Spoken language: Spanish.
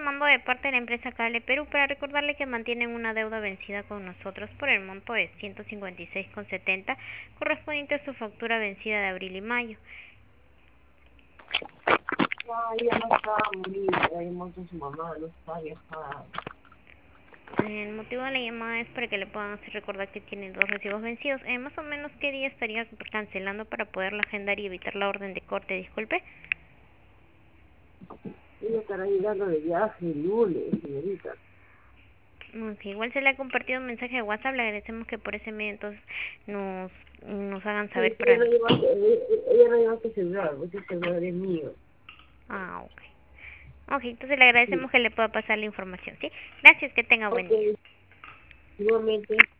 llamando de parte de la empresa Cable Perú para recordarle que mantienen una deuda vencida con nosotros por el monto de 156,70 correspondiente a su factura vencida de abril y mayo. Ya no está muy, hay mucho su mamá, no está viajada. El motivo de la llamada es para que le puedan hacer recordar que tienen dos recibos vencidos. Más o menos, ¿qué día estaría cancelando para poderla agendar y evitar la orden de corte? Disculpe. Ella estará llegando de viaje el lunes, señorita. Igual se le ha compartido un mensaje de WhatsApp. Le agradecemos que por ese medio entonces nos hagan Sí, saber para... ella no lleva su celular, ese celular es mío. Ah, ok. Ok, entonces le Sí, agradecemos que le pueda pasar la información, ¿sí? Gracias, que tenga buen día. ok, igualmente.